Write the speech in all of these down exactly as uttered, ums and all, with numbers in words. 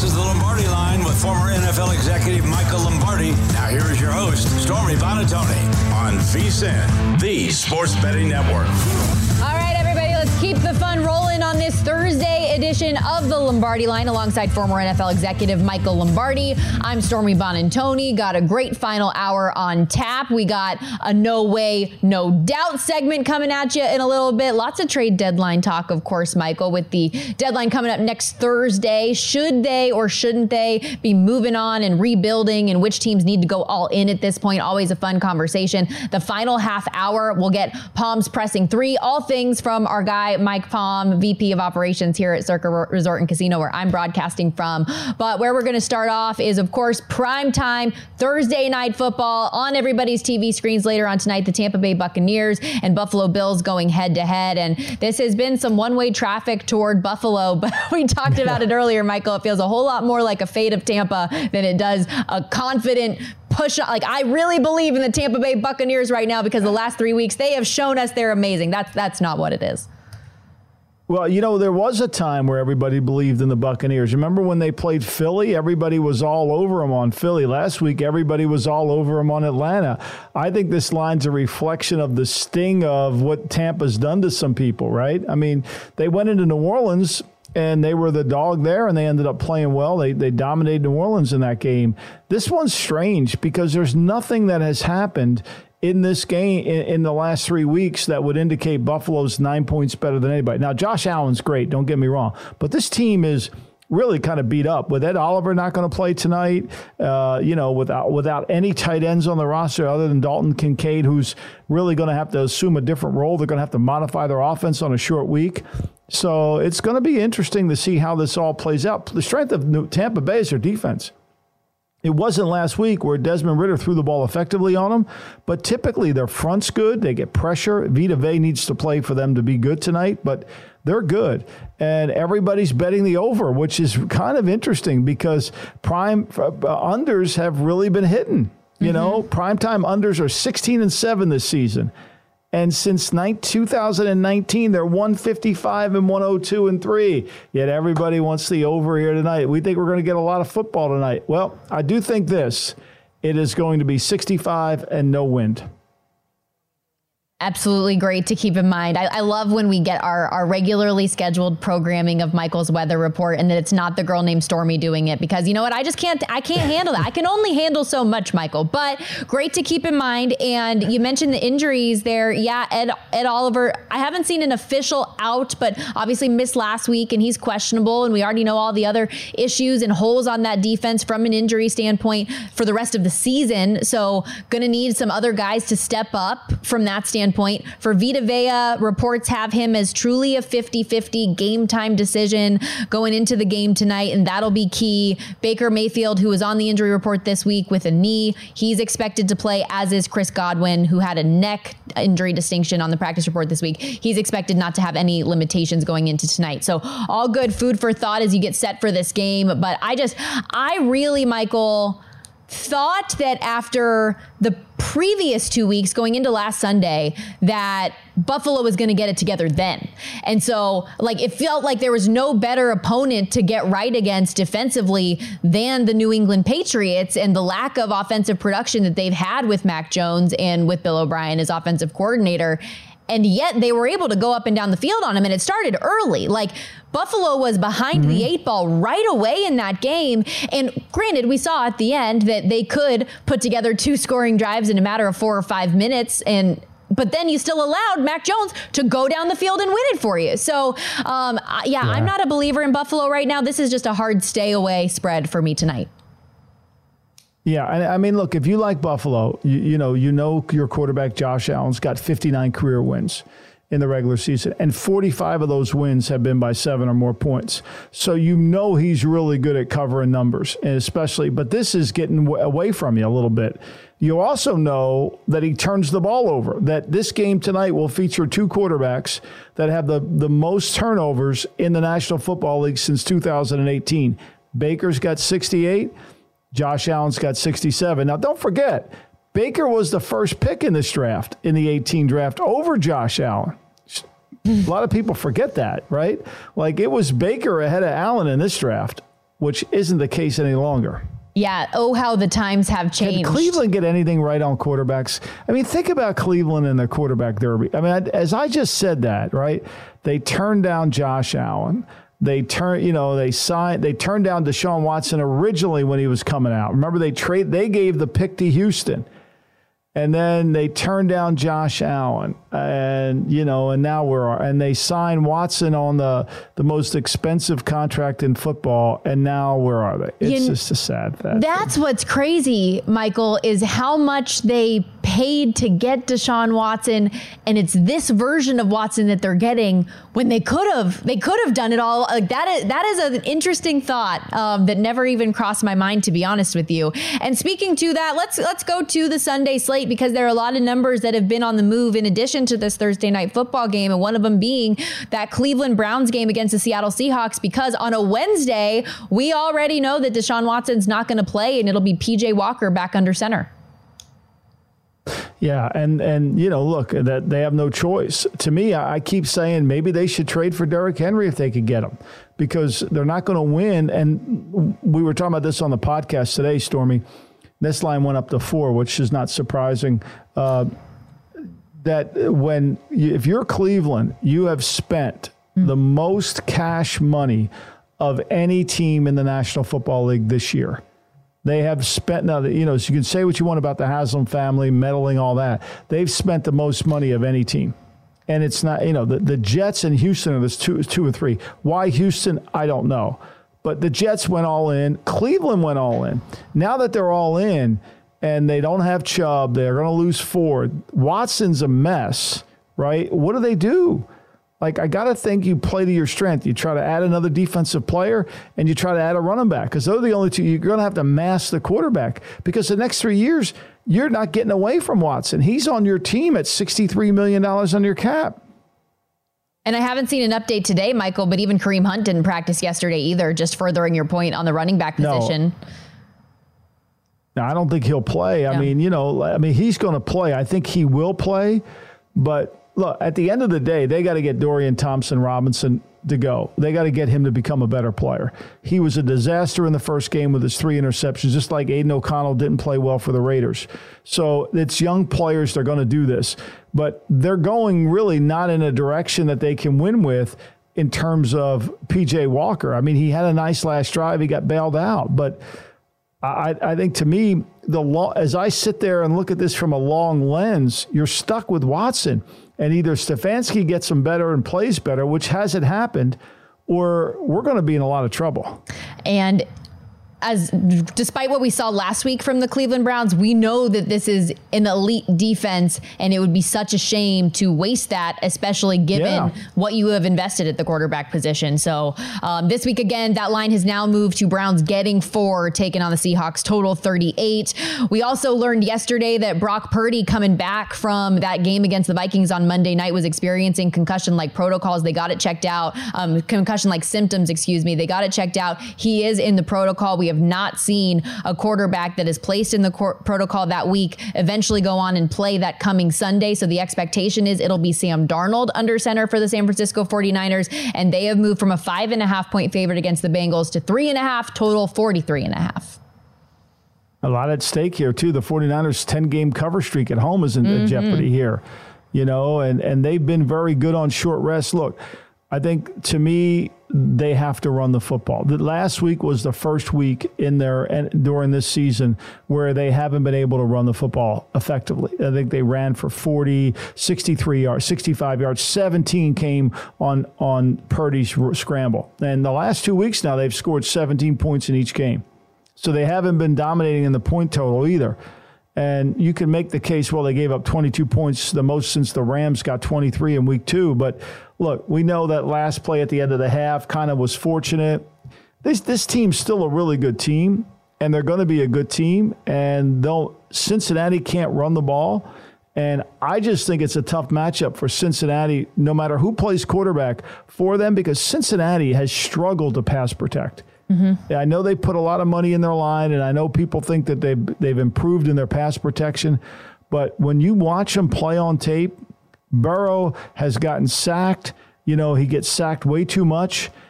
is the Lombardi Line with former N F L executive Michael Lombardi. Now here is your host, Stormy Buonantony, on V S I N, the Sports Betting Network. All right, everybody, let's keep the fun rolling on this Thursday edition of the Lombardi Line alongside former N F L executive Michael Lombardi. I'm Stormy Buonantony. Got a great final hour on tap. We got a no way, no doubt segment coming at you in a little bit. Lots of trade deadline talk, of course, Michael, with the deadline coming up next Thursday. Should they or shouldn't they be moving on and rebuilding, and which teams need to go all in at this point? Always a fun conversation. The final half hour, we'll get Palms Pressing Three, all things from our guy, Mike Palm, V P of Operations here at Circa Resort and Casino, where I'm broadcasting from. But where we're going to start off is, of course, prime time Thursday night football on everybody's T V screens later on tonight. The Tampa Bay Buccaneers and Buffalo Bills going head to head. And this has been some one-way traffic toward Buffalo, but we talked about it earlier, Michael. It feels a whole lot more like a fate of Tampa than it does a confident push. Like, I really believe in the Tampa Bay Buccaneers right now because the last three weeks they have shown us they're amazing. That's that's not what it is. Well, you know, there was a time where everybody believed in the Buccaneers. Remember when they played Philly? Everybody was all over them on Philly. Last week, everybody was all over them on Atlanta. I think this line's a reflection of the sting of what Tampa's done to some people, right? I mean, they went into New Orleans and they were the dog there, and they ended up playing well. They they dominated New Orleans in that game. This one's strange because there's nothing that has happened in this game in, in the last three weeks that would indicate Buffalo's nine points better than anybody. Now, Josh Allen's great, don't get me wrong, but this team is really kind of beat up. With Ed Oliver not going to play tonight, uh, you know, without without any tight ends on the roster other than Dalton Kincaid, who's really going to have to assume a different role. They're going to have to modify their offense on a short week. So it's going to be interesting to see how this all plays out. The strength of New Tampa Bay is their defense. It wasn't last week where Desmond Ridder threw the ball effectively on them, but typically their front's good. They get pressure. Vita Vea needs to play for them to be good tonight, but they're good. And everybody's betting the over, which is kind of interesting because prime uh, unders have really been hitting. You mm-hmm. know, primetime unders are sixteen and seven this season. And since two thousand nineteen, they're one fifty-five and one oh two and three. Yet everybody wants the over here tonight. We think we're going to get a lot of football tonight. Well, I do think this. It is going to be sixty-five and no wind. Absolutely great to keep in mind. I, I love when we get our, our regularly scheduled programming of Michael's weather report and that it's not the girl named Stormy doing it, because you know what? I just can't, I can't handle that. I can only handle so much, Michael, but great to keep in mind. And you mentioned the injuries there. Yeah. Ed, Ed Oliver, I haven't seen an official out, but obviously missed last week and he's questionable. And we already know all the other issues and holes on that defense from an injury standpoint for the rest of the season. So going to need some other guys to step up from that standpoint. Point. For Vita Vea, reports have him as truly a fifty-fifty game time decision going into the game tonight, and that'll be key. Baker Mayfield, who was on the injury report this week with a knee, he's expected to play, as is Chris Godwin, who had a neck injury distinction on the practice report this week. He's expected not to have any limitations going into tonight. So all good food for thought as you get set for this game. But I just, I really, Michael, thought that after the previous two weeks going into last Sunday that Buffalo was going to get it together then. And so like it felt like there was no better opponent to get right against defensively than the New England Patriots, and the lack of offensive production that they've had with Mac Jones and with Bill O'Brien as offensive coordinator. And yet they were able to go up and down the field on him, and it started early. Like Buffalo was behind mm-hmm. the eight ball right away in that game. And granted, we saw at the end that they could put together two scoring drives in a matter of four or five minutes. And but then you still allowed Mac Jones to go down the field and win it for you. So, um, yeah, yeah, I'm not a believer in Buffalo right now. This is just a hard stay away spread for me tonight. Yeah, I mean, look, if you like Buffalo, you, you know, you know your quarterback Josh Allen's got fifty-nine career wins in the regular season, and forty-five of those wins have been by seven or more points. So you know he's really good at covering numbers, and especially, but this is getting w- away from you a little bit. You also know that he turns the ball over, that this game tonight will feature two quarterbacks that have the, the most turnovers in the National Football League since two thousand eighteen. Baker's got sixty-eight. Josh Allen's got sixty-seven. Now, don't forget, Baker was the first pick in this draft, in the eighteen draft, over Josh Allen. A lot of people forget that, right? Like, it was Baker ahead of Allen in this draft. which isn't the case any longer. Yeah. Oh, how the times have changed. Can Cleveland get anything right on quarterbacks? I mean, think about Cleveland and their quarterback derby. I mean, as I just said that, right? They turned down Josh Allen. They turn, you know, they signed, they turned down Deshaun Watson originally when he was coming out. Remember, they trade, they gave the pick to Houston. And then they turned down Josh Allen, and you know, and now we're and they signed Watson on the the most expensive contract in football, and now where are they? It's you, just a sad fact. That's what's crazy, Michael, is how much they paid to get Deshaun Watson, and it's this version of Watson that they're getting when they could have they could have done it all. Like that is that is an interesting thought um, that never even crossed my mind, to be honest with you. And speaking to that, let's let's go to the Sunday slate, because there are a lot of numbers that have been on the move in addition to this Thursday night football game, and one of them being that Cleveland Browns game against the Seattle Seahawks, because on a Wednesday, we already know that Deshaun Watson's not going to play, and it'll be P J Walker back under center. Yeah, and, and you know, look, that they have no choice. To me, I, I keep saying maybe they should trade for Derrick Henry if they could get him, because they're not going to win. And we were talking about this on the podcast today, Stormy. This line went up to four, which is not surprising. Uh, that when you, if you're Cleveland, you have spent mm. the most cash money of any team in the National Football League this year. They have spent, now, you know, so you can say what you want about the Haslam family, meddling, all that. They've spent the most money of any team. And it's not, you know, the, the Jets and Houston are this two, two or three. Why Houston? I don't know. But the Jets went all in. Cleveland went all in. Now that they're all in and they don't have Chubb, they're going to lose Ford. Watson's a mess, right? What do they do? Like, I got to think you play to your strength. You try to add another defensive player, and you try to add a running back, because those are the only two. You're going to have to mask the quarterback, because the next three years, you're not getting away from Watson. He's on your team at sixty-three million dollars on your cap. And I haven't seen an update today, Michael, but even Kareem Hunt didn't practice yesterday either, just furthering your point on the running back position. No, no I don't think he'll play. Yeah. I mean, you know, I mean, he's going to play. I think he will play, but look, at the end of the day, they got to get Dorian Thompson-Robinson to go. They got to get him to become a better player. He was a disaster in the first game with his three interceptions, just like Aiden O'Connell didn't play well for the Raiders. So it's young players. They're going to do this. But they're going really not in a direction that they can win with in terms of P J Walker. I mean, he had a nice last drive. He got bailed out. But I, I think, to me, the lo- as I sit there and look at this from a long lens, you're stuck with Watson. And either Stefanski gets him better and plays better, which hasn't happened, or we're going to be in a lot of trouble. And as despite what we saw last week from the Cleveland Browns, we know that this is an elite defense, and it would be such a shame to waste that, especially given yeah. what you have invested at the quarterback position. So um, this week, again, that line has now moved to Browns getting four, taking on the Seahawks, total thirty-eight. We also learned yesterday that Brock Purdy, coming back from that game against the Vikings on Monday night, was experiencing concussion-like protocols. They got it checked out. Um, concussion-like symptoms, excuse me. They got it checked out. He is in the protocol. We have not seen a quarterback that is placed in the cor- protocol that week eventually go on and play that coming Sunday. So the expectation is it'll be Sam Darnold under center for the San Francisco forty-niners. And they have moved from a five and a half point favorite against the Bengals to three and a half, total forty-three and a half. A lot at stake here, too. The forty-niners ten-game cover streak at home is in mm-hmm. jeopardy here, you know, and, and they've been very good on short rest. Look, I think, to me, they have to run the football. The last week was the first week in their and during this season where they haven't been able to run the football effectively. I think they ran for forty, sixty-three yards, sixty-five yards. seventeen came on on Purdy's scramble. And the last two weeks now, they've scored seventeen points in each game. So they haven't been dominating in the point total either. And you can make the case, well, they gave up twenty-two points, the most since the Rams got twenty-three in week two. But look, we know that last play at the end of the half kind of was fortunate. This this team's still a really good team, and they're going to be a good team. And they'll Cincinnati can't run the ball. And I just think it's a tough matchup for Cincinnati, no matter who plays quarterback for them, because Cincinnati has struggled to pass protect. Mm-hmm. I know they put a lot of money in their line, and I know people think that they've, they've improved in their pass protection. But when you watch them play on tape, Burrow has gotten sacked. You know, he gets sacked way too much.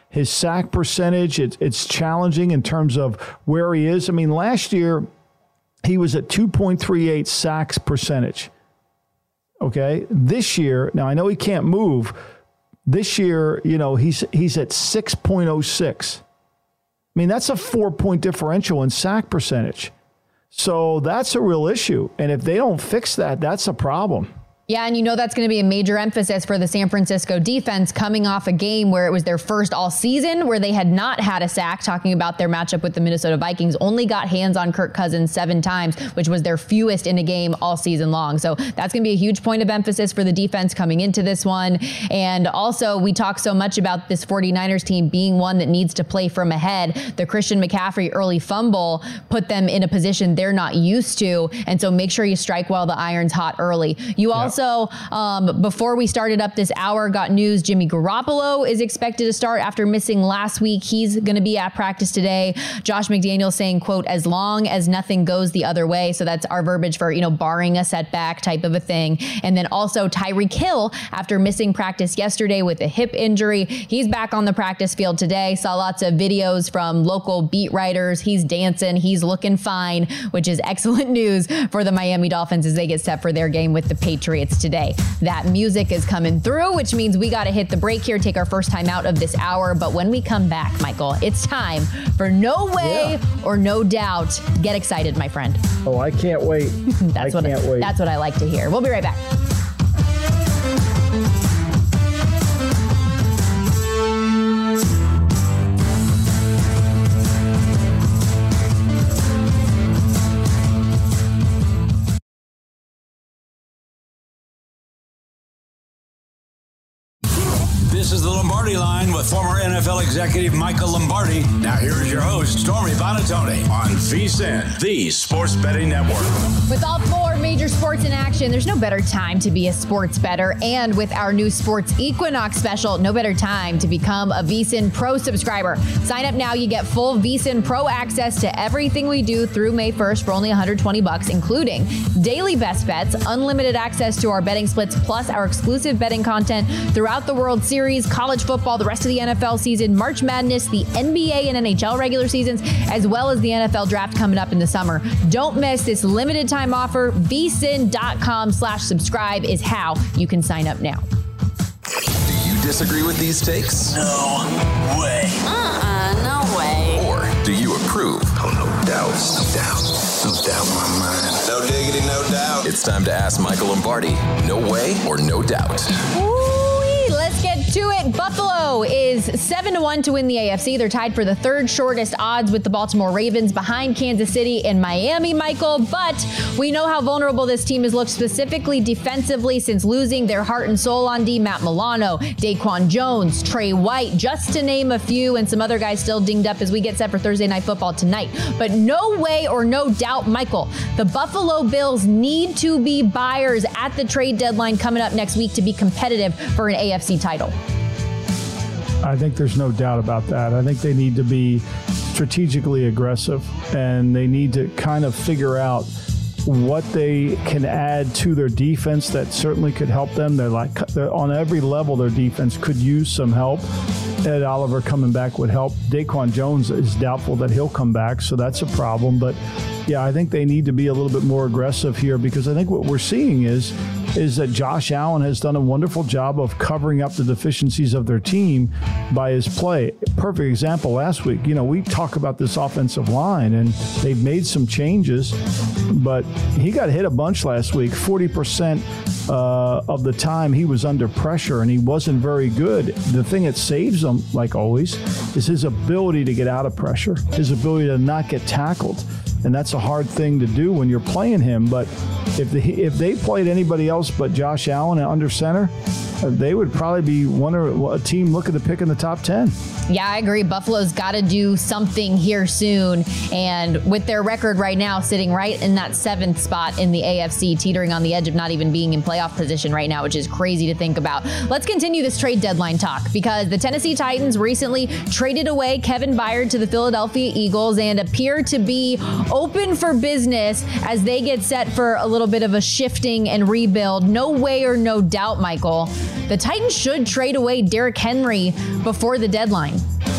His sack percentage, it's, it's challenging in terms of where he is. I mean, last year, he was at two point three eight sacks percentage. Okay? This year, now I know he can't move. This year, you know, he's he's at six point oh six. I mean, that's a four-point differential in sack percentage. So that's a real issue. And if they don't fix that, that's a problem. Yeah, and you know that's going to be a major emphasis for the San Francisco defense coming off a game where it was their first all season where they had not had a sack, talking about their matchup with the Minnesota Vikings, only got hands on Kirk Cousins seven times, which was their fewest in a game all season long. So that's going to be a huge point of emphasis for the defense coming into this one. And also, we talk so much about this 49ers team being one that needs to play from ahead. The Christian McCaffrey early fumble put them in a position they're not used to. And so make sure you strike while the iron's hot early. You also Also, um, before we started up this hour, got news Jimmy Garoppolo is expected to start after missing last week. He's going to be at practice today. Josh McDaniels saying, quote, as long as nothing goes the other way. So that's our verbiage for, you know, barring a setback type of a thing. And then also Tyreek Hill, after missing practice yesterday with a hip injury, he's back on the practice field today. Saw lots of videos from local beat writers. He's dancing. He's looking fine, which is excellent news for the Miami Dolphins as they get set for their game with the Patriots today. That music is coming through, which means we got to hit the break here, take our first time out of this hour. But when we come back, Michael, it's time for No Way yeah. or No Doubt. Get excited, my friend. Oh, I can't wait. that's I what can't wait. That's what I like to hear. We'll be right back. This is the Lombardi Line with former N F L executive Michael Lombardi. Now here is your host, Stormy Buonantony, on VSiN, the Sports Betting Network. With all four major sports in action, there's no better time to be a sports bettor. And with our new Sports Equinox special, no better time to become a VSiN Pro subscriber. Sign up now. You get full VSiN Pro access to everything we do through May first for only one hundred twenty bucks, including daily best bets, unlimited access to our betting splits, plus our exclusive betting content throughout the World Series, college football, the rest of the N F L season, March Madness, the N B A and N H L regular seasons, as well as the N F L draft coming up in the summer. Don't miss this limited time offer. VSiN.com slash subscribe is how you can sign up now. Do you disagree with these takes? No way. Uh-uh, no way. Or do you approve? Oh, no doubt, no doubt, no doubt in my mind. No diggity, no doubt. It's time to ask Michael Lombardi, no way or no doubt. Ooh-wee, let's get to it. Buffalo is seven to one to win the A F C. They're tied for the third shortest odds with the Baltimore Ravens, behind Kansas City and Miami, Michael. But we know how vulnerable this team has looked, specifically defensively, since losing their heart and soul on D. Matt Milano, Daquan Jones, Trey White, just to name a few, and some other guys still dinged up as we get set for Thursday Night Football tonight. But no way or no doubt, Michael, the Buffalo Bills need to be buyers at the trade deadline coming up next week to be competitive for an A F C title. I think there's no doubt about that. I think they need to be strategically aggressive, and they need to kind of figure out what they can add to their defense that certainly could help them. They're like they're on every level, their defense could use some help. Ed Oliver coming back would help. Daquan Jones is doubtful that he'll come back, so that's a problem. But yeah, I think they need to be a little bit more aggressive here, because I think what we're seeing is is that Josh Allen has done a wonderful job of covering up the deficiencies of their team by his play. Perfect example last week. You know, we talk about this offensive line, and they've made some changes, but he got hit a bunch last week. forty percent uh, of the time he was under pressure, and he wasn't very good. The thing that saves him, like always, is his ability to get out of pressure, his ability to not get tackled. And that's a hard thing to do when you're playing him. But if the, if they played anybody else but Josh Allen at under center, they would probably be one or a team looking to pick in the top ten. Yeah, I agree. Buffalo's got to do something here soon. And with their record right now sitting right in that seventh spot in the A F C, teetering on the edge of not even being in playoff position right now, which is crazy to think about. Let's continue this trade deadline talk, because the Tennessee Titans recently traded away Kevin Byard to the Philadelphia Eagles and appear to be open for business as they get set for a little bit of a shifting and rebuild. No way or no doubt, Michael, the Titans should trade away Derrick Henry before the deadline.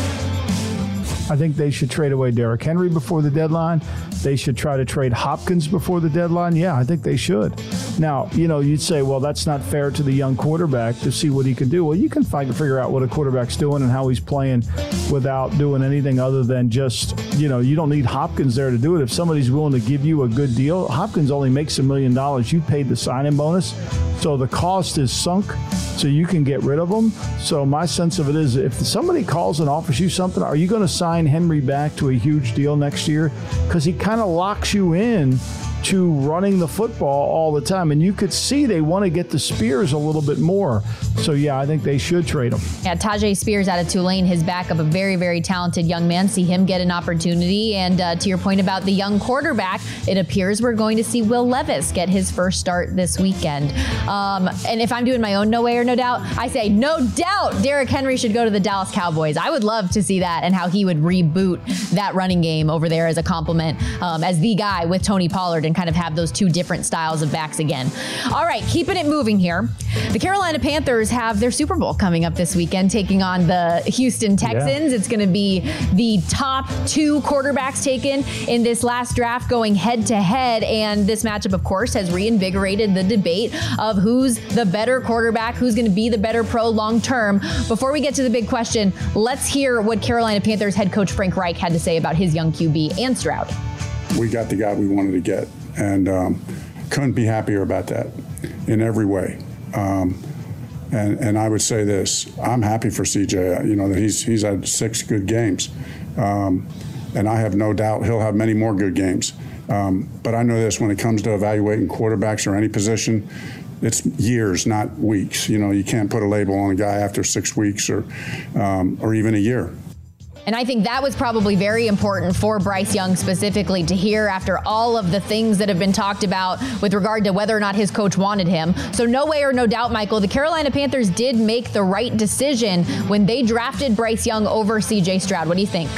I think they should trade away Derrick Henry before the deadline. They should try to trade Hopkins before the deadline. Yeah, I think they should. Now, you know, you'd say, well, that's not fair to the young quarterback to see what he can do. Well, you can find, figure out what a quarterback's doing and how he's playing without doing anything other than just, you know, you don't need Hopkins there to do it. If somebody's willing to give you a good deal, Hopkins only makes a million dollars. You paid the signing bonus. So the cost is sunk, so you can get rid of them. So my sense of it is, if somebody calls and offers you something, are you going to sign Henry back to a huge deal next year? Because he kind of locks you in to running the football all the time. And you could see they want to get the Spears a little bit more. So, yeah, I think they should trade him. Yeah, Tajay Spears out of Tulane, his backup, a very, very talented young man. See him get an opportunity. And uh, to your point about the young quarterback, it appears we're going to see Will Levis get his first start this weekend. Um, and if I'm doing my own no way or no doubt, I say no doubt Derrick Henry should go to the Dallas Cowboys. I would love to see that and how he would reboot that running game over there as a compliment, um, as the guy with Tony Pollard, and kind of have those two different styles of backs again. All right, keeping it moving here. The Carolina Panthers have their Super Bowl coming up this weekend, taking on the Houston Texans. Yeah. It's going to be the top two quarterbacks taken in this last draft going head to head. And this matchup, of course, has reinvigorated the debate of who's the better quarterback, who's going to be the better pro long term. Before we get to the big question, let's hear what Carolina Panthers head coach Frank Reich had to say about his young Q B and Stroud. We got the guy we wanted to get, and um, couldn't be happier about that in every way. Um, and and I would say this: I'm happy for C J. You know that he's he's had six good games, um, and I have no doubt he'll have many more good games. Um, but I know this: when it comes to evaluating quarterbacks or any position, it's years, not weeks. You know, you can't put a label on a guy after six weeks or um, or even a year. And I think that was probably very important for Bryce Young specifically to hear after all of the things that have been talked about with regard to whether or not his coach wanted him. So no way or no doubt, Michael, the Carolina Panthers did make the right decision when they drafted Bryce Young over C J Stroud. What do you think?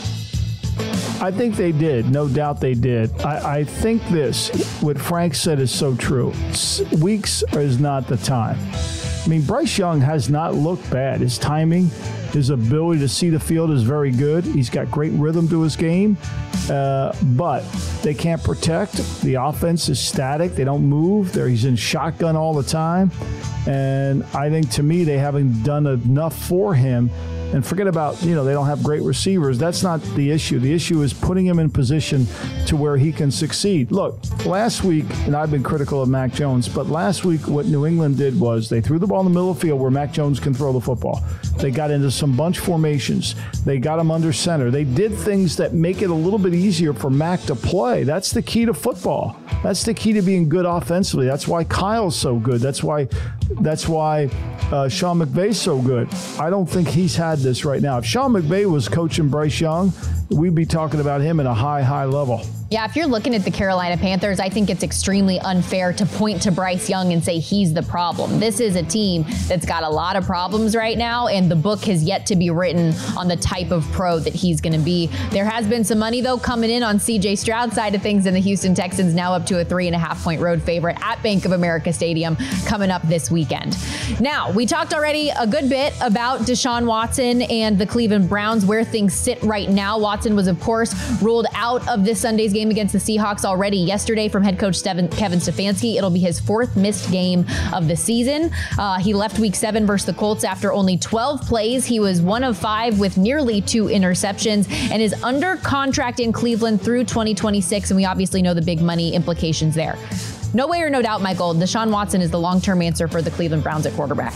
I think they did. No doubt they did. I, I think this, what Frank said is so true. Weeks is not the time. I mean, Bryce Young has not looked bad. His timing, his ability to see the field is very good. He's got great rhythm to his game, uh, but they can't protect. The offense is static. They don't move. They're, he's in shotgun all the time. And I think, to me, they haven't done enough for him. And forget about, you know, they don't have great receivers. That's not the issue. The issue is putting him in position to where he can succeed. Look, last week, and I've been critical of Mac Jones, but last week what New England did was they threw the ball in the middle of the field where Mac Jones can throw the football. They got into some bunch formations. They got him under center. They did things that make it a little bit easier for Mac to play. That's the key to football. That's the key to being good offensively. That's why Kyle's so good. That's why that's why uh, Sean McVay's so good. I don't think he's had this right now. If Sean McVay was coaching Bryce Young, we'd be talking about him at a high, high level. Yeah, if you're looking at the Carolina Panthers, I think it's extremely unfair to point to Bryce Young and say he's the problem. This is a team that's got a lot of problems right now, and the book has yet to be written on the type of pro that he's going to be. There has been some money, though, coming in on C J Stroud's side of things, and the Houston Texans now up to a three and a half point road favorite at Bank of America Stadium coming up this weekend. Now, we talked already a good bit about Deshaun Watson and the Cleveland Browns, where things sit right now. Watson was, of course, ruled out of this Sunday's game against the Seahawks already yesterday from head coach Kevin Stefanski. It'll be his fourth missed game of the season. Uh, he left week seven versus the Colts after only twelve plays. He was one of five with nearly two interceptions and is under contract in Cleveland through twenty twenty-six. And we obviously know the big money implications there. No way or no doubt, Michael, Deshaun Watson is the long-term answer for the Cleveland Browns at quarterback.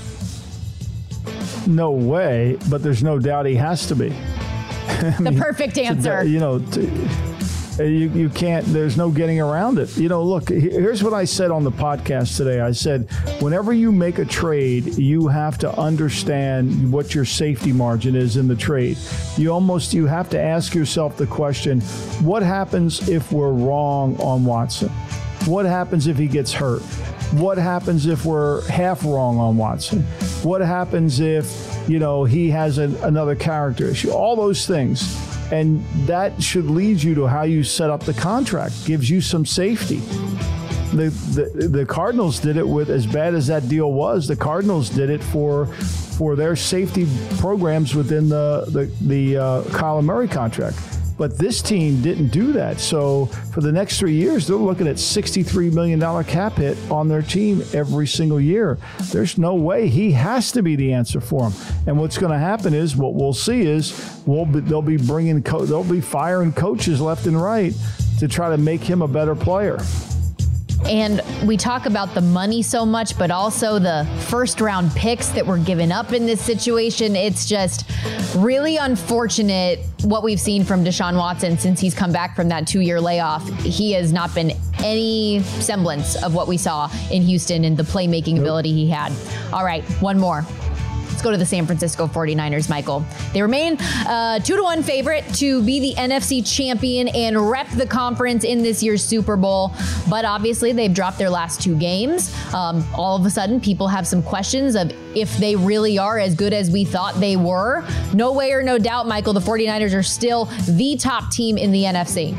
No way, but there's no doubt he has to be. The mean, perfect answer. To, you know, to, you, you can't, there's no getting around it. You know, look, here's what I said on the podcast today. I said, whenever you make a trade, you have to understand what your safety margin is in the trade. You almost, you have to ask yourself the question, what happens if we're wrong on Watson? What happens if he gets hurt? What happens if we're half wrong on Watson? What happens if, you know, he has an, another character issue? All those things. And that should lead you to how you set up the contract. Gives you some safety. the, the the Cardinals did it with, as bad as that deal was, the Cardinals did it for for their safety programs within the the, the uh, Kyler Murray contract. But this team didn't do that. So for the next three years, they're looking at sixty-three million dollars cap hit on their team every single year. There's no way. He has to be the answer for them. And what's going to happen is, what we'll see is, we'll be, they'll be bringing, co- they'll be firing coaches left and right to try to make him a better player. And we talk about the money so much, but also the first round picks that were given up in this situation. It's just really unfortunate what we've seen from Deshaun Watson since he's come back from that two-year layoff. He has not been any semblance of what we saw in Houston and the playmaking nope. ability he had. All right, one more. Let's go to the San Francisco forty-niners, Michael. They remain uh, two to one favorite to be the N F C champion and rep the conference in this year's Super Bowl. But obviously, they've dropped their last two games. Um, all of a sudden, people have some questions of if they really are as good as we thought they were. No way or no doubt, Michael, the forty-niners are still the top team in the N F C.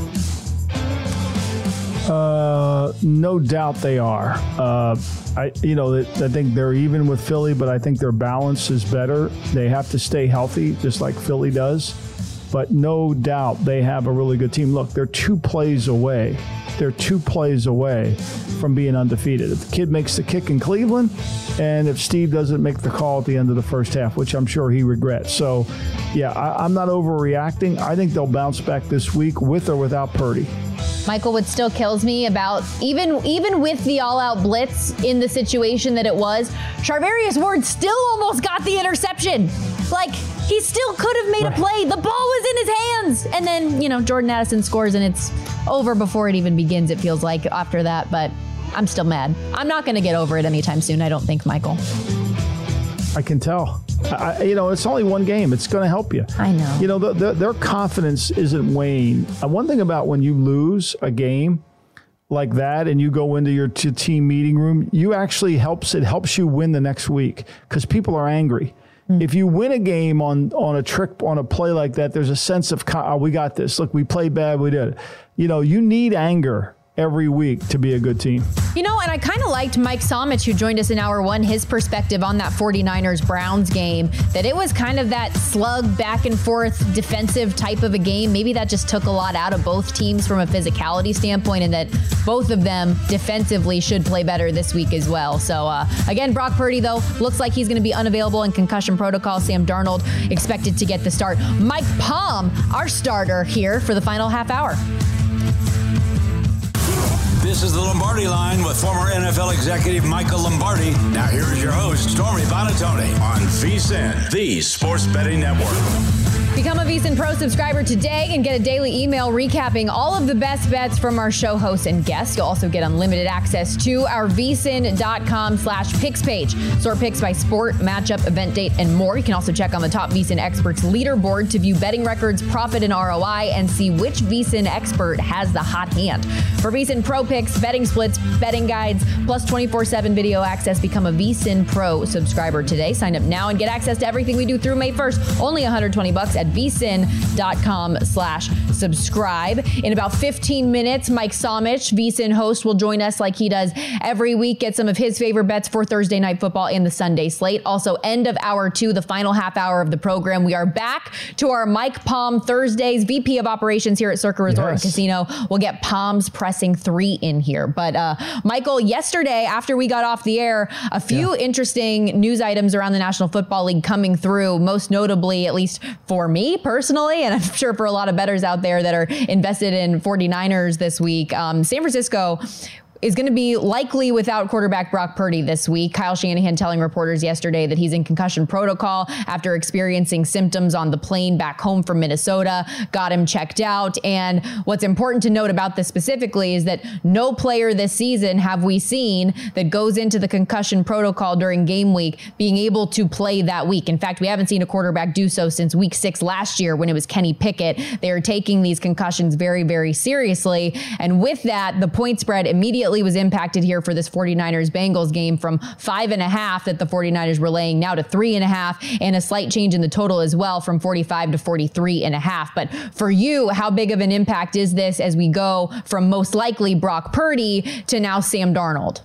Uh, no doubt they are. Uh, I, you know, I think they're even with Philly, but I think their balance is better. They have to stay healthy, just like Philly does. But no doubt they have a really good team. Look, they're two plays away. They're two plays away from being undefeated. If the kid makes the kick in Cleveland, and if Steve doesn't make the call at the end of the first half, which I'm sure he regrets. So, yeah, I, I'm not overreacting. I think they'll bounce back this week with or without Purdy. Michael, what still kills me about, even even with the all-out blitz in the situation that it was, Charvarius Ward still almost got the interception. Like, he still could have made right. a play. The ball was in his hands. And then, you know, Jordan Addison scores, and it's over before it even begins, it feels like, after that. But I'm still mad. I'm not going to get over it anytime soon, I don't think, Michael. I can tell. I, you know, it's only one game. It's going to help you. I know. You know, the, the, their confidence isn't weighing. Uh, one thing about when you lose a game like that and you go into your t- team meeting room, you actually helps. It helps you win the next week because people are angry. Mm. If you win a game on on a trick, on a play like that, there's a sense of, oh, we got this. Look, we played bad. We did it. You know, you need anger every week to be a good team. You know, and I kind of liked Mike Somich, who joined us in hour one, his perspective on that forty-niners Browns game, that it was kind of that slug back and forth defensive type of a game. Maybe that just took a lot out of both teams from a physicality standpoint, and that both of them defensively should play better this week as well. So uh, again, Brock Purdy, though, looks like he's going to be unavailable in concussion protocol. Sam Darnold expected to get the start. Mike Palm, our starter here for the final half hour. This is the Lombardi Line with former N F L executive Michael Lombardi. Now here is your host, Stormy Buonantony, on VSiN, the Sports Betting Network. Become a VSiN Pro subscriber today and get a daily email recapping all of the best bets from our show hosts and guests. You'll also get unlimited access to our vsin.com slash picks page. Sort picks by sport, matchup, event date, and more. You can also check on the top VSiN experts leaderboard to view betting records, profit, and R O I, and see which VSiN expert has the hot hand. For VSiN Pro picks, betting splits, betting guides, plus twenty-four seven video access, become a VSiN Pro subscriber today. Sign up now and get access to everything we do through May first. Only one hundred twenty bucks at vsin.com slash subscribe. In about fifteen minutes, Mike Somich, VSiN host, will join us like he does every week, get some of his favorite bets for Thursday Night Football and the Sunday slate. Also, end of hour two, the final half hour of the program, we are back to our Mike Palm Thursdays, V P of Operations here at Circa Resort yes. and Casino. We'll get Palms pressing three in here. But uh, Michael, yesterday, after we got off the air, a few yeah. interesting news items around the National Football League coming through, most notably, at least for me personally, and I'm sure for a lot of bettors out there that are invested in forty-niners this week, um, San Francisco is going to be likely without quarterback Brock Purdy this week. Kyle Shanahan telling reporters yesterday that he's in concussion protocol after experiencing symptoms on the plane back home from Minnesota, got him checked out. And what's important to note about this specifically is that no player this season have we seen that goes into the concussion protocol during game week being able to play that week. In fact, we haven't seen a quarterback do so since week six last year when it was Kenny Pickett. They are taking these concussions very, very seriously. And with that, the point spread immediately immediately was impacted here for this 49ers Bengals game from five and a half that the 49ers were laying now to three and a half, and a slight change in the total as well from forty-five to forty-three and a half. But for you, how big of an impact is this as we go from most likely Brock Purdy to now Sam Darnold?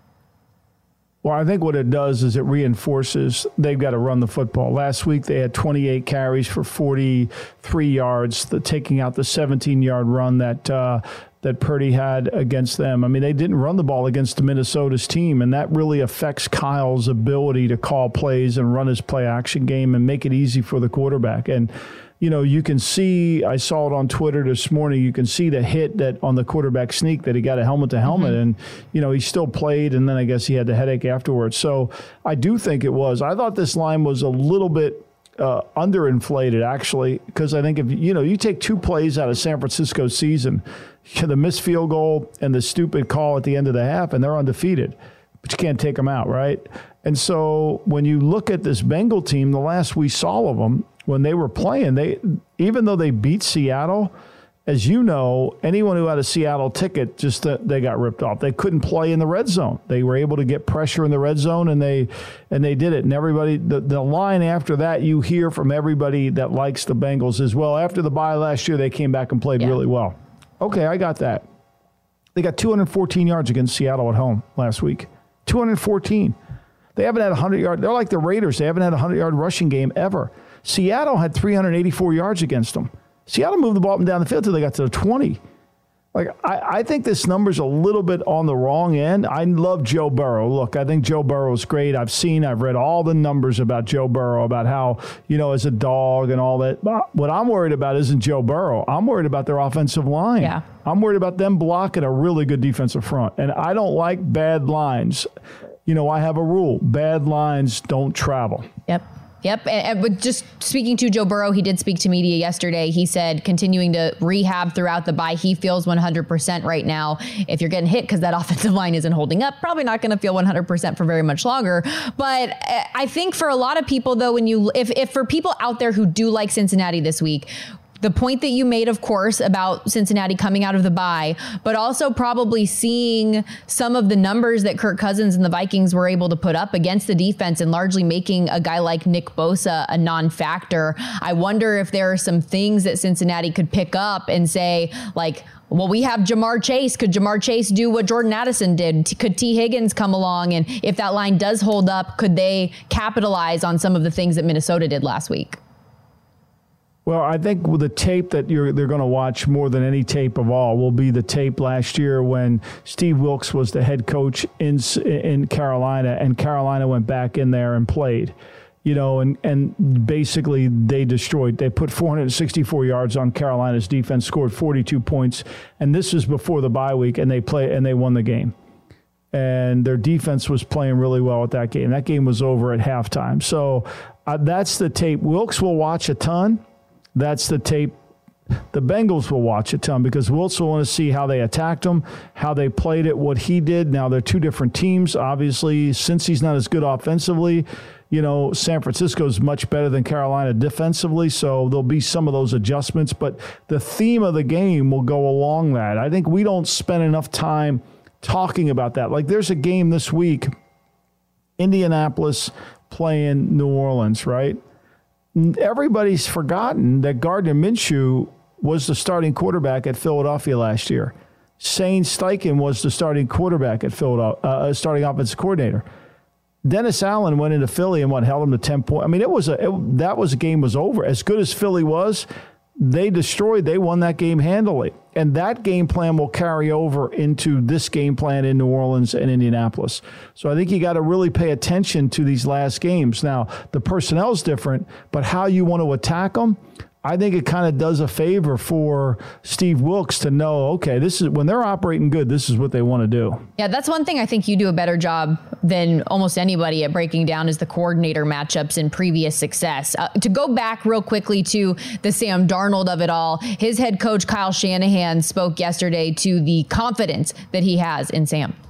Well, I think what it does is it reinforces they've got to run the football. Last week, they had twenty-eight carries for forty-three yards, the, taking out the seventeen-yard run that uh, that Purdy had against them. I mean, they didn't run the ball against the Minnesota's team, and that really affects Kyle's ability to call plays and run his play-action game and make it easy for the quarterback. And you know, you can see, I saw it on Twitter this morning, you can see the hit that on the quarterback sneak that he got a helmet to helmet mm-hmm. and, you know, he still played, and then I guess he had the headache afterwards. So I do think it was. I thought this line was a little bit uh, underinflated, actually, because I think if, you know, you take two plays out of San Francisco's season, the missed field goal and the stupid call at the end of the half, and they're undefeated, but you can't take them out, right? And so when you look at this Bengal team, the last we saw of them, when they were playing, they even though they beat Seattle, as you know, anyone who had a Seattle ticket, just uh, they got ripped off. They couldn't play in the red zone. They were able to get pressure in the red zone, and they and they did it. And everybody, the, the line after that, you hear from everybody that likes the Bengals as well. After the bye last year, they came back and played yeah. really well. Okay, I got that. They got two hundred fourteen yards against Seattle at home last week. two hundred fourteen. They haven't had a hundred-yard. They're like the Raiders. They haven't had a hundred-yard rushing game ever. Seattle had three hundred eighty-four yards against them. Seattle moved the ball up and down the field until they got to the twenty. Like, I, I think this number's a little bit on the wrong end. I love Joe Burrow. Look, I think Joe Burrow's great. I've seen, I've read all the numbers about Joe Burrow, about how, you know, as a dog and all that. But what I'm worried about isn't Joe Burrow. I'm worried about their offensive line. Yeah. I'm worried about them blocking a really good defensive front. And I don't like bad lines. You know, I have a rule. Bad lines don't travel. Yep. Yep. And, and just speaking to Joe Burrow, he did speak to media yesterday. He said continuing to rehab throughout the bye, he feels one hundred percent right now. If you're getting hit because that offensive line isn't holding up, probably not going to feel one hundred percent for very much longer. But I think for a lot of people, though, when you if, if for people out there who do like Cincinnati this week, the point that you made, of course, about Cincinnati coming out of the bye, but also probably seeing some of the numbers that Kirk Cousins and the Vikings were able to put up against the defense and largely making a guy like Nick Bosa a non-factor. I wonder if there are some things that Cincinnati could pick up and say, like, well, we have Jamar Chase. Could Jamar Chase do what Jordan Addison did? Could T. Higgins come along? And if that line does hold up, could they capitalize on some of the things that Minnesota did last week? Well, I think with the tape that you're they're going to watch more than any tape of all will be the tape last year when Steve Wilks was the head coach in in Carolina, and Carolina went back in there and played. You know, and, and basically they destroyed. They put four hundred sixty-four yards on Carolina's defense, scored forty-two points, and this was before the bye week, and they play and they won the game. And their defense was playing really well at that game. That game was over at halftime. So uh, that's the tape. Wilks will watch a ton. That's the tape the Bengals will watch a ton, because Wilson will want to see how they attacked them, how they played it, what he did. Now, they're two different teams. Obviously, since he's not as good offensively, you know, San Francisco is much better than Carolina defensively, so there'll be some of those adjustments. But the theme of the game will go along that. I think we don't spend enough time talking about that. Like, there's a game this week, Indianapolis playing New Orleans, right? Everybody's forgotten that Gardner Minshew was the starting quarterback at Philadelphia last year. Shane Steichen was the starting quarterback at Philadelphia, uh, starting offensive coordinator. Dennis Allen went into Philly and what held him to ten points. I mean, it was a it, that was a game was over. As good as Philly was, they destroyed. They won that game handily, and that game plan will carry over into this game plan in New Orleans and Indianapolis. So I think you got to really pay attention to these last games. Now, the personnel is different, but how you want to attack them, I think it kind of does a favor for Steve Wilks to know, okay, this is when they're operating good, this is what they want to do. Yeah, that's one thing I think you do a better job than almost anybody at breaking down is the coordinator matchups and previous success. Uh, to go back real quickly to the Sam Darnold of it all, his head coach Kyle Shanahan spoke yesterday to the confidence that he has in Sam.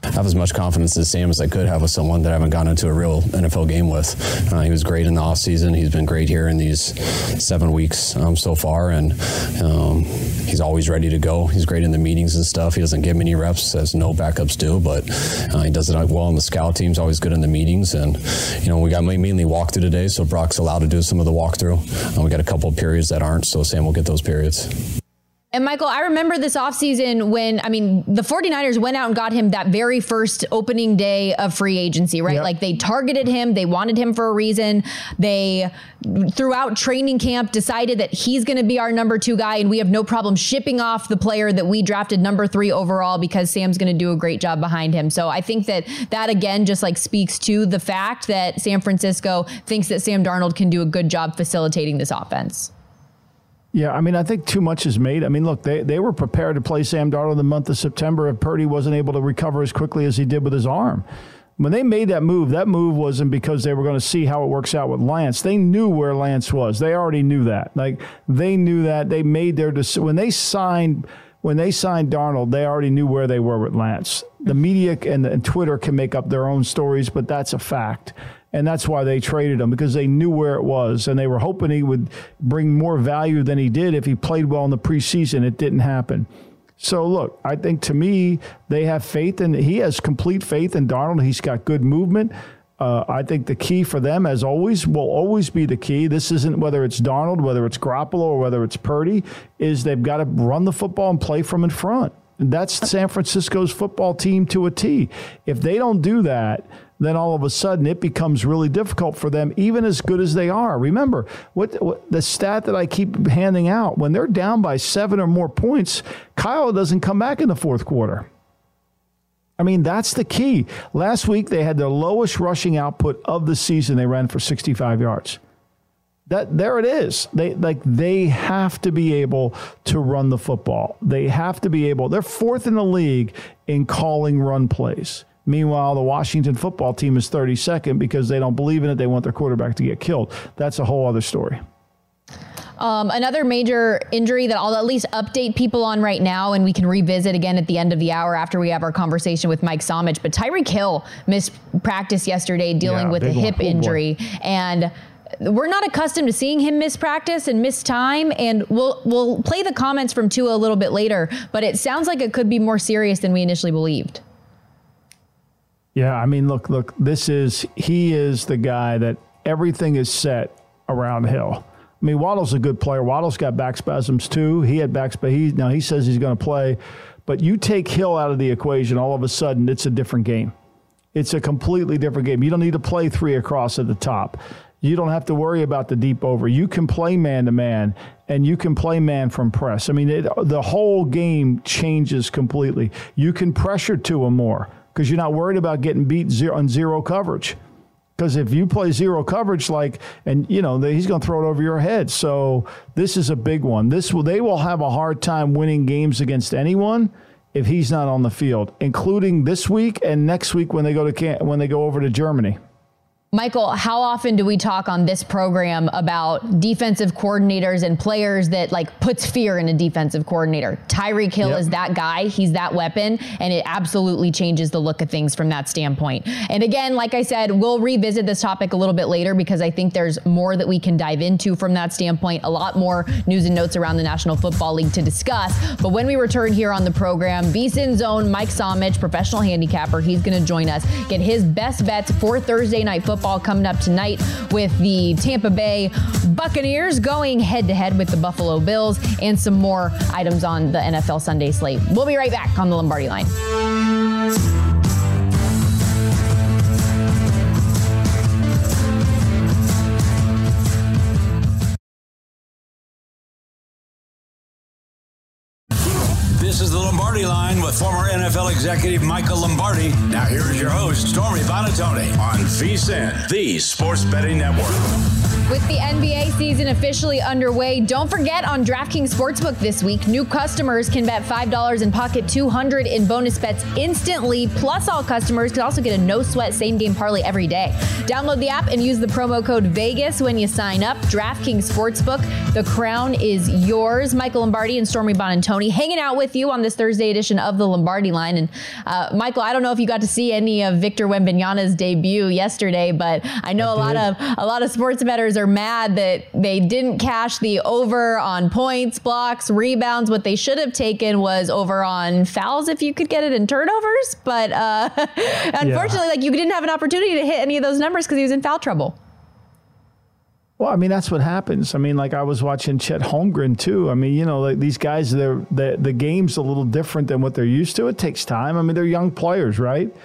have as much confidence as Sam as I could have with someone that I haven't gone into a real N F L game with. Uh, he was great in the offseason. He's been great here in these seven weeks um, so far, and um, he's always ready to go. He's great in the meetings and stuff. He doesn't get many reps, as no backups do, but uh, he does it well on the scout team. He's always good in the meetings, and you know we got mainly walkthrough today, so Brock's allowed to do some of the walkthrough. Uh, we got a couple of periods that aren't, so Sam will get those periods. And Michael, I remember this offseason when, I mean, the 49ers went out and got him that very first opening day of free agency, right? Yep. Like they targeted him. They wanted him for a reason. They, throughout training camp, decided that he's going to be our number two guy. And we have no problem shipping off the player that we drafted number three overall because Sam's going to do a great job behind him. So I think that that, again, just like speaks to the fact that San Francisco thinks that Sam Darnold can do a good job facilitating this offense. Yeah, I mean, I think too much is made. I mean, look, they, they were prepared to play Sam Darnold in the month of September if Purdy wasn't able to recover as quickly as he did with his arm. When they made that move, that move wasn't because they were going to see how it works out with Lance. They knew where Lance was. They already knew that. Like, they knew that. They made their decision. When they signed when they signed Darnold, they already knew where they were with Lance. The media and, and Twitter can make up their own stories, but that's a fact. And that's why they traded him, because they knew where it was, and they were hoping he would bring more value than he did if he played well in the preseason. It didn't happen. So, look, I think to me, they have faith, and he has complete faith in Darnold. He's got good movement. Uh, I think the key for them, as always, will always be the key. This isn't whether it's Darnold, whether it's Garoppolo, or whether it's Purdy, is they've got to run the football and play from in front. And that's San Francisco's football team to a T. If they don't do that, then all of a sudden it becomes really difficult for them, even as good as they are. Remember, what, what the stat that I keep handing out, when they're down by seven or more points, Kyle doesn't come back in the fourth quarter. I mean, that's the key. Last week, they had their lowest rushing output of the season. They ran for sixty-five yards. That there it is. They like they have to be able to run the football. They have to be able. They're fourth in the league in calling run plays. Meanwhile, the Washington football team is thirty-second because they don't believe in it. They want their quarterback to get killed. That's a whole other story. Um, another major injury that I'll at least update people on right now, and we can revisit again at the end of the hour after we have our conversation with Mike Somich. But Tyreek Hill missed practice yesterday dealing yeah, with a hip one. injury. Oh, and we're not accustomed to seeing him miss practice and miss time, and we'll we'll play the comments from Tua a little bit later, but it sounds like it could be more serious than we initially believed. Yeah, I mean, look, look, this is, he is the guy that everything is set around Hill. I mean, Waddle's a good player. Waddle's got back spasms too. He had back spasms. He, now he says he's going to play, but you take Hill out of the equation, all of a sudden it's a different game. It's a completely different game. You don't need to play three across at the top. You don't have to worry about the deep over. You can play man-to-man, and you can play man from press. I mean, it, the whole game changes completely. You can pressure Tua more because you're not worried about getting beat zero, on zero coverage. Because if you play zero coverage, like, and, you know, he's going to throw it over your head. So this is a big one. This will, they will have a hard time winning games against anyone if he's not on the field, including this week and next week when they go to camp, when they go over to Germany. Michael, how often do we talk on this program about defensive coordinators and players that like puts fear in a defensive coordinator? Tyreek Hill yep. is that guy. He's that weapon, and it absolutely changes the look of things from that standpoint. And again, like I said, we'll revisit this topic a little bit later because I think there's more that we can dive into from that standpoint, a lot more news and notes around the National Football League to discuss. But when we return here on the program, VSiN's own Mike Somich, professional handicapper, he's going to join us, get his best bets for Thursday Night Football coming up tonight with the Tampa Bay Buccaneers going head-to-head with the Buffalo Bills and some more items on the N F L Sunday slate. We'll be right back on the Lombardi Line. This is the Lombardi Line with former N F L executive Michael Lombardi. Now here's your host, Stormy Buonantony on VSiN, the Sports Betting Network. With the N B A season officially underway, don't forget on DraftKings Sportsbook this week, new customers can bet five dollars and pocket two hundred dollars in bonus bets instantly. Plus, all customers can also get a no-sweat same-game parlay every day. Download the app and use the promo code VEGAS when you sign up. DraftKings Sportsbook, the crown is yours. Michael Lombardi and Stormy Buonantony hanging out with you on this Thursday edition of the Lombardi Line. And uh, Michael, I don't know if you got to see any of Victor Wembanyama's debut yesterday, but I know I a lot of a lot of sports bettors are mad that they didn't cash the over on points, blocks, rebounds. What they should have taken was over on fouls if you could get it in turnovers. But uh, unfortunately, yeah. like you didn't have an opportunity to hit any of those numbers because he was in foul trouble. Well, I mean, that's what happens. I mean, like I was watching Chet Holmgren too. I mean, you know, like these guys, they're, the the game's a little different than what they're used to. It takes time. I mean, they're young players, right?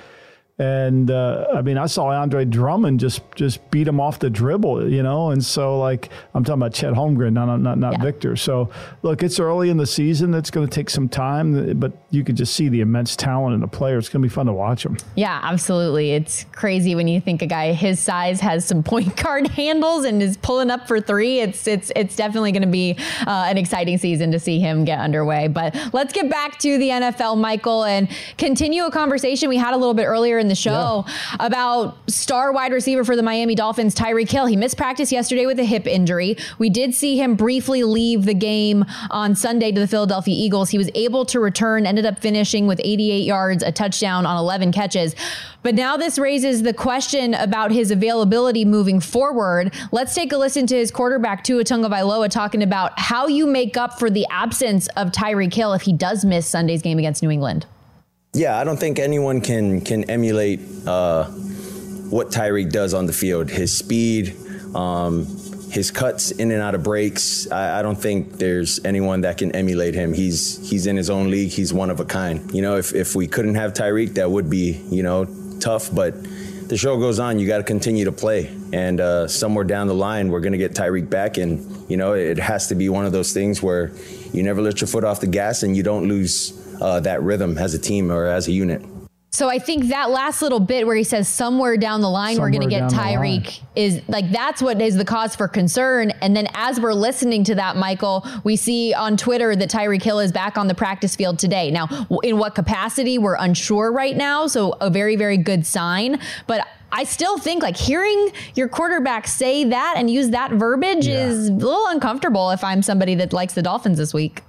And, uh, I mean, I saw Andre Drummond just, just beat him off the dribble, you know? And so, like, I'm talking about Chet Holmgren, not not, not yeah. Victor. So, look, it's early in the season. It's going to take some time, but you could just see the immense talent in the player. It's going to be fun to watch them. Yeah, absolutely. It's crazy when you think a guy his size has some point guard handles and is pulling up for three. It's it's it's definitely going to be uh, an exciting season to see him get underway. But let's get back to the N F L, Michael, and continue a conversation we had a little bit earlier in the show yeah. about star wide receiver for the Miami Dolphins, Tyreek Hill. He missed practice yesterday with a hip injury. We did see him briefly leave the game on Sunday to the Philadelphia Eagles. He was able to return, ended up finishing with eighty-eight yards, a touchdown on eleven catches. But now this raises the question about his availability moving forward. Let's take a listen to his quarterback, Tua Tagovailoa, talking about how you make up for the absence of Tyreek Hill if he does miss Sunday's game against New England. Yeah, I don't think anyone can can emulate uh, what Tyreek does on the field. His speed, um, his cuts in and out of breaks. I, I don't think there's anyone that can emulate him. He's he's in his own league. He's one of a kind. You know, if if we couldn't have Tyreek, that would be, you know, tough. But the show goes on. You got to continue to play. And uh, somewhere down the line, we're going to get Tyreek back. And, you know, it has to be one of those things where you never let your foot off the gas and you don't lose Uh, that rhythm as a team or as a unit. So I think that last little bit where he says somewhere down the line, somewhere we're going to get Tyreek is like, that's what is the cause for concern. And then as we're listening to that, Michael, we see on Twitter that Tyreek Hill is back on the practice field today. Now, in what capacity, we're unsure right now. So a very, very good sign. But I still think like hearing your quarterback say that and use that verbiage yeah. is a little uncomfortable if I'm somebody that likes the Dolphins this week.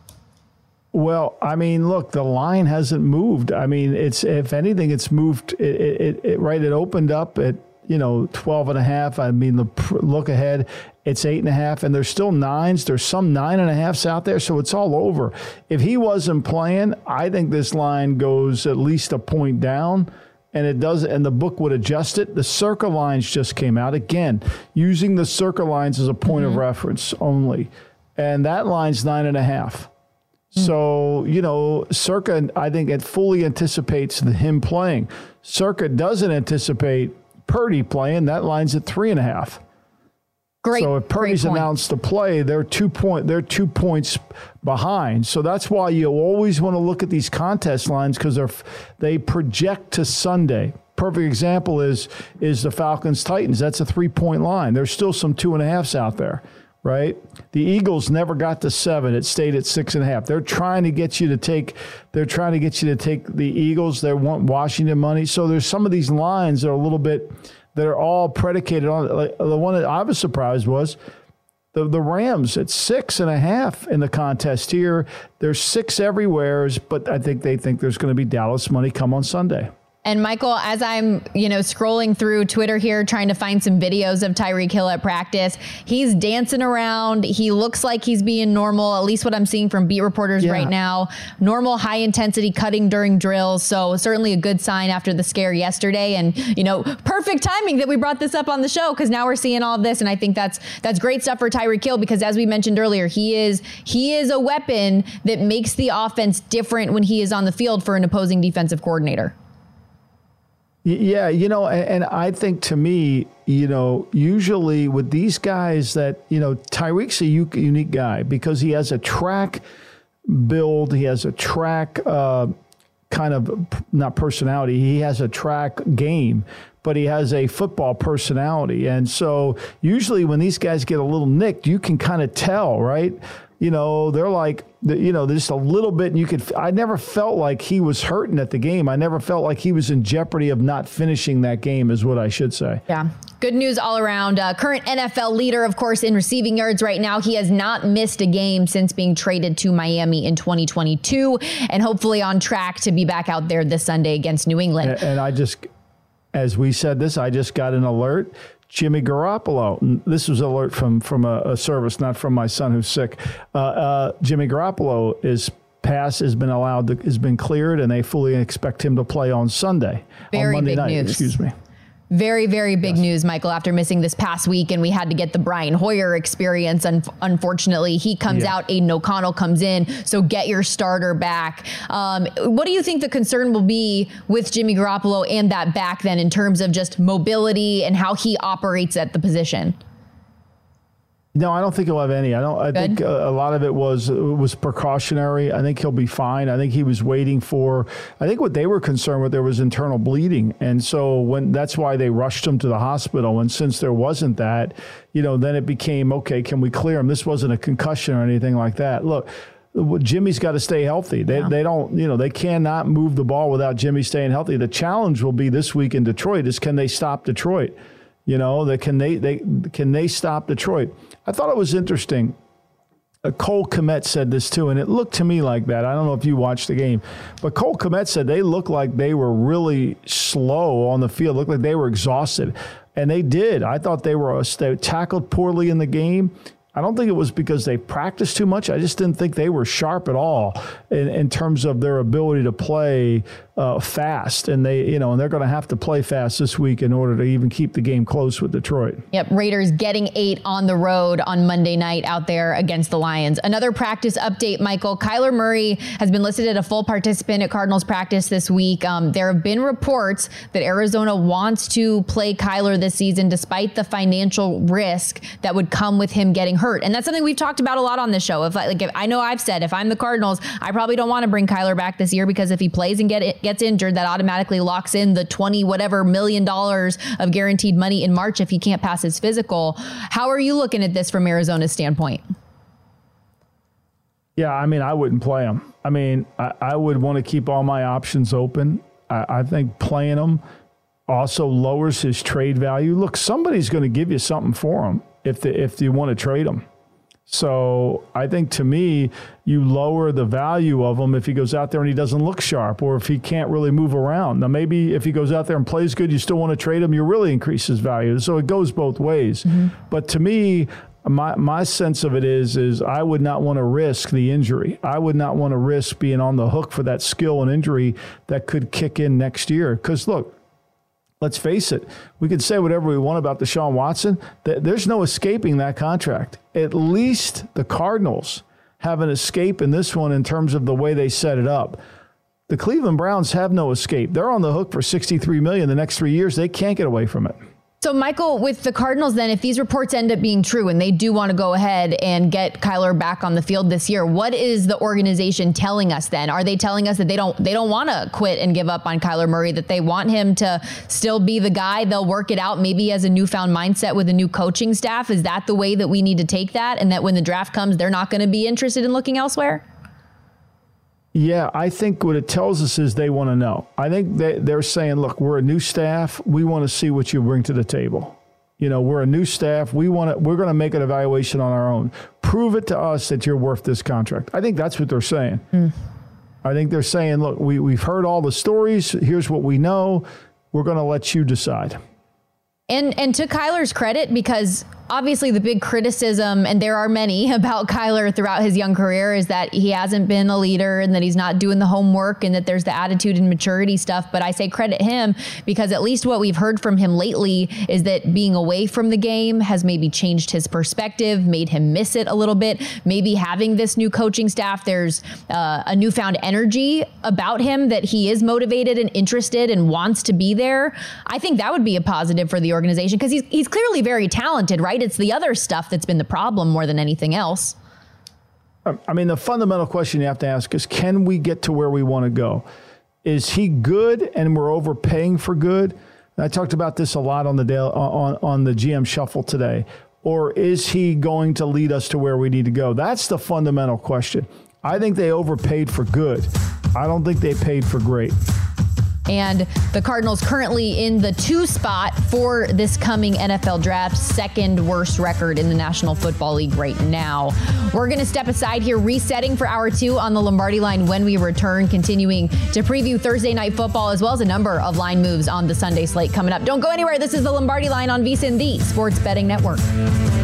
Well, I mean, look, the line hasn't moved. I mean, it's, if anything, it's moved. It, it, it right. It opened up at, you know, twelve and a half. I mean, the look ahead, it's eight and a half, and there's still nines. There's some nine and a halfs out there. So it's all over. If he wasn't playing, I think this line goes at least a point down. And it does, and the book would adjust it. The circa lines just came out again, using the circa lines as a point mm-hmm. of reference only. And that line's nine and a half. So, you know, Circa, I think it fully anticipates the, him playing. Circa doesn't anticipate Purdy playing. That line's at three and a half. Great. So if Purdy's announced to play, they're two point they're two points behind. So that's why you always want to look at these contest lines because they're they project to Sunday. Perfect example is is the Falcons Titans. That's a three point line. There's still some two and a halves out there. Right? The Eagles never got to seven. It stayed at six and a half. They're trying to get you to take, they're trying to get you to take the Eagles. They want Washington money. So there's some of these lines that are a little bit, that are all predicated on, like, the one that I was surprised was the, the Rams at six and a half in the contest here. There's six everywhere, but I think they think there's going to be Dallas money come on Sunday. And Michael, as I'm, you know, scrolling through Twitter here, trying to find some videos of Tyreek Hill at practice, he's dancing around. He looks like he's being normal, at least what I'm seeing from beat reporters yeah. right now. Normal high intensity cutting during drills. So certainly a good sign after the scare yesterday. And, you know, perfect timing that we brought this up on the show because now we're seeing all of this. And I think that's that's great stuff for Tyreek Hill because as we mentioned earlier, he is he is a weapon that makes the offense different when he is on the field for an opposing defensive coordinator. Yeah, you know, and, and I think to me, you know, usually with these guys that, you know, Tyreek's a u- unique guy because he has a track build. He has a track uh, kind of, not personality. He has a track game. but he has a football personality. And so usually when these guys get a little nicked, you can kind of tell, right? You know, they're like, you know, just a little bit. And you could, I never felt like he was hurting at the game. I never felt like he was in jeopardy of not finishing that game, is what I should say. Yeah. Good news all around. Uh, current N F L leader, of course, in receiving yards right now. He has not missed a game since being traded to Miami in twenty twenty-two, and hopefully on track to be back out there this Sunday against New England. And, and I just, as we said this, I just got an alert. Jimmy Garoppolo. This was an alert from from a, a service, not from my son who's sick. Uh, uh, Jimmy Garoppolo is pass has been allowed to, has been cleared, and they fully expect him to play on Sunday. Very on Monday big night, news. Excuse me. Very, very big Yes. news, Michael, after missing this past week, and we had to get the Brian Hoyer experience. Un- unfortunately, he comes Yeah. out, Aiden O'Connell comes in, so get your starter back. Um, what do you think the concern will be with Jimmy Garoppolo and that back then in terms of just mobility and how he operates at the position? No, I don't think he'll have any. I don't. I Good. think a, a lot of it was was precautionary. I think he'll be fine. I think he was waiting for. I think what they were concerned with, there was internal bleeding, and so when that's why they rushed him to the hospital. And since there wasn't that, you know, then it became okay. Can we clear him? This wasn't a concussion or anything like that. Look, Jimmy's got to stay healthy. They Yeah. they don't. You know, they cannot move the ball without Jimmy staying healthy. The challenge will be this week in Detroit is can they stop Detroit? You know, that can they they can they stop Detroit? I thought it was interesting. Uh, Cole Kmet said this too, and it looked to me like that. I don't know if you watched the game, but Cole Kmet said they looked like they were really slow on the field. Looked like they were exhausted, and they did. I thought they were they tackled poorly in the game. I don't think it was because they practiced too much. I just didn't think they were sharp at all in, in terms of their ability to play uh, fast. And they, you know, and they're going to have to play fast this week in order to even keep the game close with Detroit. Yep, Raiders getting eight on the road on Monday night out there against the Lions. Another practice update, Michael. Kyler Murray has been listed as a full participant at Cardinals practice this week. Um, there have been reports that Arizona wants to play Kyler this season despite the financial risk that would come with him getting hurt. And that's something we've talked about a lot on this show. If like, if, I know I've said if I'm the Cardinals, I probably don't want to bring Kyler back this year because if he plays and get it, gets injured, that automatically locks in the twenty whatever million dollars of guaranteed money in March if he can't pass his physical. How are you looking at this from Arizona's standpoint? Yeah, I mean, I wouldn't play him. I mean, I, I would want to keep all my options open. I, I think playing him also lowers his trade value. Look, somebody's going to give you something for him if the, if you want to trade him. So I think to me, you lower the value of him if he goes out there and he doesn't look sharp or if he can't really move around. Now, maybe if he goes out there and plays good, you still want to trade him, you really increase his value. So it goes both ways. Mm-hmm. But to me, my my sense of it is, is I would not want to risk the injury. I would not want to risk being on the hook for that skill and injury that could kick in next year. Because, look, let's face it, we can say whatever we want about Deshaun Watson. There's no escaping that contract. At least the Cardinals have an escape in this one in terms of the way they set it up. The Cleveland Browns have no escape. They're on the hook for sixty-three million dollars the next three years. They can't get away from it. So, Michael, with the Cardinals, then, if these reports end up being true and they do want to go ahead and get Kyler back on the field this year, what is the organization telling us then? Are they telling us that they don't they don't want to quit and give up on Kyler Murray, that they want him to still be the guy? They'll work it out maybe as a newfound mindset with a new coaching staff. Is that the way that we need to take that? And that when the draft comes, they're not going to be interested in looking elsewhere? Yeah, I think what it tells us is they want to know. I think they, they're saying, look, we're a new staff. We want to see what you bring to the table. You know, we're a new staff. We want to, we're going to make an evaluation on our own. Prove it to us that you're worth this contract. I think that's what they're saying. Mm. I think they're saying, look, we, we've heard all the stories. Here's what we know. We're going to let you decide. And and to Kyler's credit, because obviously the big criticism, and there are many about Kyler throughout his young career, is that he hasn't been a leader and that he's not doing the homework and that there's the attitude and maturity stuff. But I say credit him because at least what we've heard from him lately is that being away from the game has maybe changed his perspective, made him miss it a little bit. Maybe having this new coaching staff, there's uh, a newfound energy about him that he is motivated and interested and wants to be there. I think that would be a positive for the organization because he's he's clearly very talented, right? It's the other stuff that's been the problem more than anything else. I mean, the fundamental question you have to ask is, can we get to where we want to go? Is he good and we're overpaying for good? I talked about this a lot on the daily, on on the G M Shuffle today. Or is he going to lead us to where we need to go? That's the fundamental question. I think they overpaid for good. I don't think they paid for great. And the Cardinals currently in the two spot for this coming N F L draft, second worst record in the National Football League right now. We're going to step aside here, resetting for hour two on the Lombardi Line when we return, continuing to preview Thursday Night Football as well as a number of line moves on the Sunday slate coming up. Don't go anywhere. This is the Lombardi Line on VSiN, the Sports Betting Network.